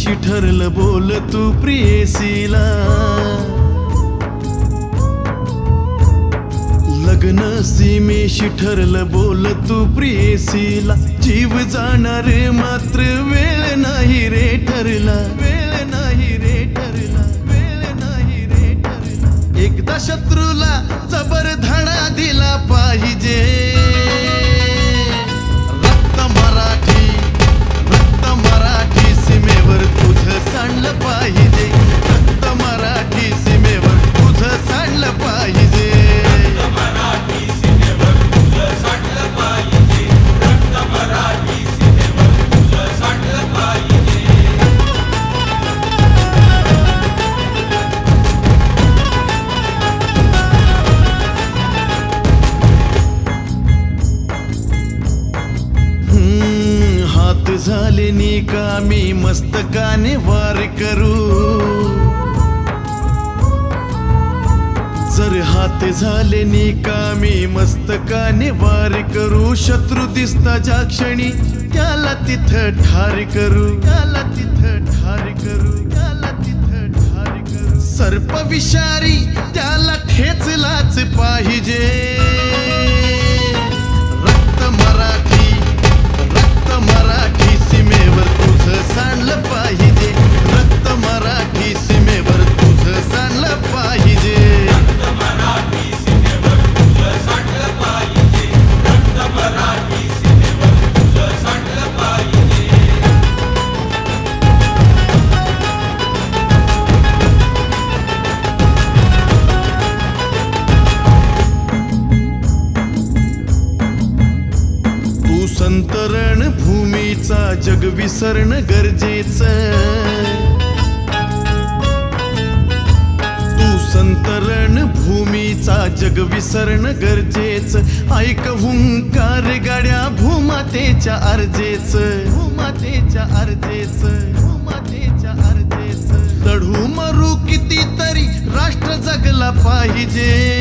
सीमेशी ठरलं बोल तू प्रियसीला, लग्न सीमेशी ठरलं बोल तू प्रियसीला, जीव जाणार मात्र वेळ नाही रे ठरला, वेळ नाही रे ठरला, वेळ नाही रे ठरला. एकदा शत्रूला जबर धडा दिला पाहिजे, रक्त मराठी, रक्त मराठी सीमेवर तुझं सांडलं पाहिजे, रक्त मराठी सीमेवर तुझं सांडलं पाहिजे. हात झाले निकामी मस्तकाने वार करू, जर हात झाले निकामी मस्तकाने वार करू, शत्रू दिसता ज्या क्षणी त्याला तिथं ठार करू, त्याला तिथं ठार करू, त्याला तिथं ठार करू. सर्प विषारी त्याला ठेचलाच पाहिजे, रक्त मराठी, रक्त मराठी सीमेवर तुझं सांडलं पाहिजे, रक्त मराठी सीमेवर तुझं सांडलं पाहिजे. तू संतरण भूमीचा जग विसरणं गरजेचं, तू संतरण भूमीचा जग विसरणं गरजेचं. ऐक हुंकार गाड्या भूमातेच्या अर्जेचं, भूमातेच्या अर्जेचं, भूमातेच्या अर्जेचं. लढू मरू कितीतरी राष्ट्र जगला पाहिजे,